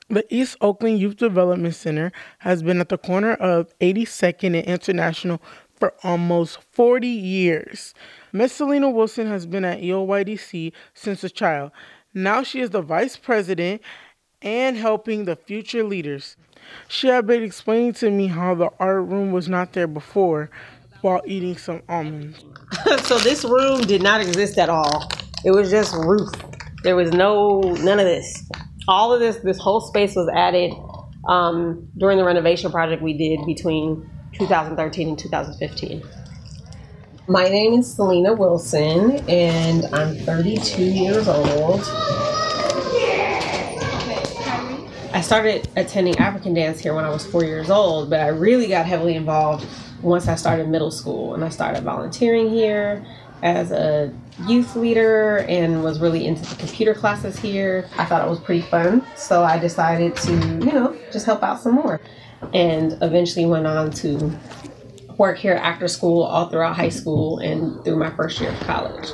The East Oakland Youth Development Center has been at the corner of 82nd and International for almost 40 years. Miss Selena Wilson has been at EOYDC since a child. Now she is the vice president and helping the future leaders. She had been explaining to me how the art room was not there before while eating some almonds. So this room did not exist at all. It was just roof. There was none of this. All of this whole space was added during the renovation project we did between 2013 and 2015. My name is Selena Wilson, and I'm 32 years old. I started attending African dance here when I was 4 years old, but I really got heavily involved once I started middle school, and I started volunteering here as a youth leader and was really into the computer classes here. I thought it was pretty fun, so I decided to, just help out some more, and eventually went on to work here after school, all throughout high school, and through my first year of college.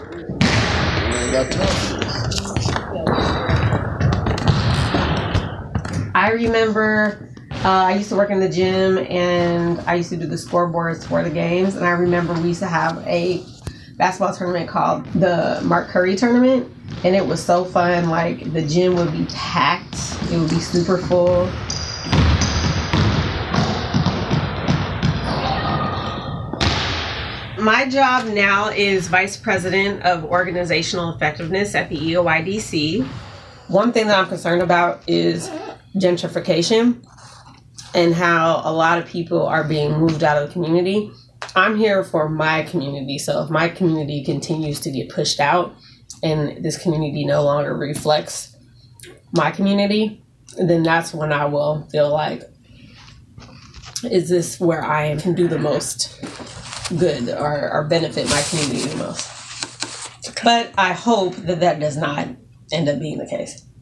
I remember I used to work in the gym, and I used to do the scoreboards for the games, and I remember we used to have a basketball tournament called the Mark Curry Tournament, and it was so fun. Like, the gym would be packed, it would be super full. My job now is Vice President of Organizational Effectiveness at the EOYDC. One thing that I'm concerned about is gentrification and how a lot of people are being moved out of the community. I'm here for my community, so if my community continues to get pushed out and this community no longer reflects my community, then that's when I will feel like, is this where I can do the most good or benefit my community the most? But I hope that does not end up being the case.